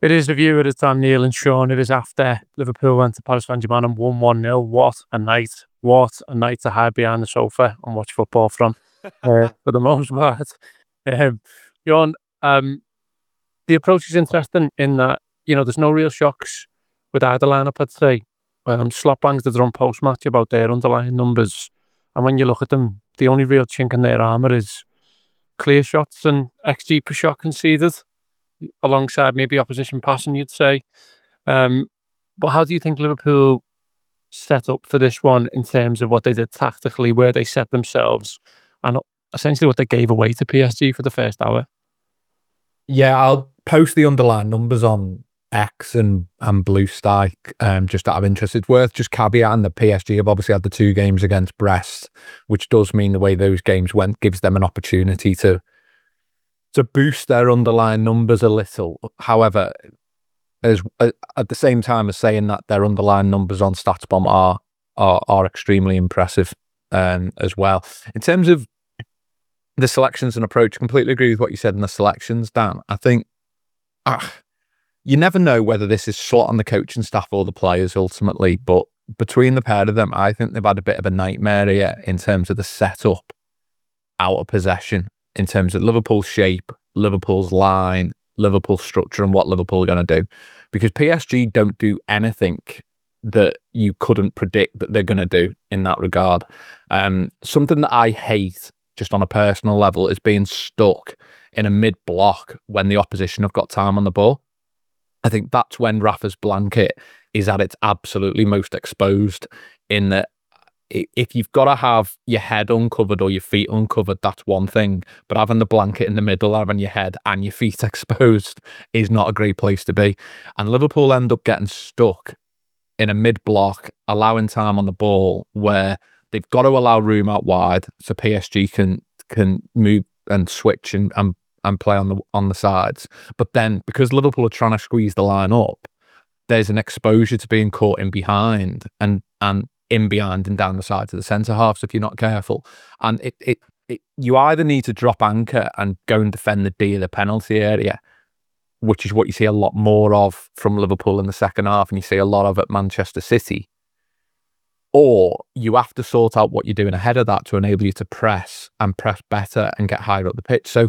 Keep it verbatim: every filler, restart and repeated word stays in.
It is the viewer at Dan Neil and Sean. It is after Liverpool went to Paris Saint-Germain and won one nil. What a night. What a night to hide behind the sofa and watch football from, uh, for the most part. Um, Sean, um, the approach is interesting in that, you know, there's no real shocks with either lineup, I'd say. Um, Slot bangs the drum post-match about their underlying numbers. And when you look at them, the only real chink in their armour is clear shots and X G per shot conceded, alongside maybe opposition passing, you'd say. Um, but how do you think Liverpool set up for this one in terms of what they did tactically, where they set themselves, and essentially what they gave away to P S G for the first hour? Yeah, I'll post the underlying numbers on X and, and Blue Stike, um, just out of interest. It's worth just caveating that P S G have obviously had the two games against Brest, which does mean the way those games went gives them an opportunity to to boost their underlying numbers a little. However, as uh, at the same time as saying that, their underlying numbers on StatsBomb are are, are extremely impressive um, as well. In terms of the selections and approach, completely agree with what you said in the selections, Dan. I think uh, you never know whether this is slot on the coaching staff or the players ultimately, but between the pair of them, I think they've had a bit of a nightmare here in terms of the setup out of possession, in terms of Liverpool's shape, Liverpool's line, Liverpool's structure, and what Liverpool are going to do. Because P S G don't do anything that you couldn't predict that they're going to do in that regard. Um, something that I hate, just on a personal level, is being stuck in a mid-block when the opposition have got time on the ball. I think that's when Rafa's blanket is at its absolutely most exposed, in that if you've got to have your head uncovered or your feet uncovered, that's one thing. But having the blanket in the middle, having your head and your feet exposed is not a great place to be. And Liverpool end up getting stuck in a mid-block, allowing time on the ball where they've got to allow room out wide so P S G can can move and switch and, and, and play on the on the sides. But then, because Liverpool are trying to squeeze the line up, there's an exposure to being caught in behind and and in behind and down the sides of the centre halves if you're not careful. And it, it, it you either need to drop anchor and go and defend the D of the penalty area, which is what you see a lot more of from Liverpool in the second half, and you see a lot of at Manchester City, or you have to sort out what you're doing ahead of that to enable you to press and press better and get higher up the pitch. So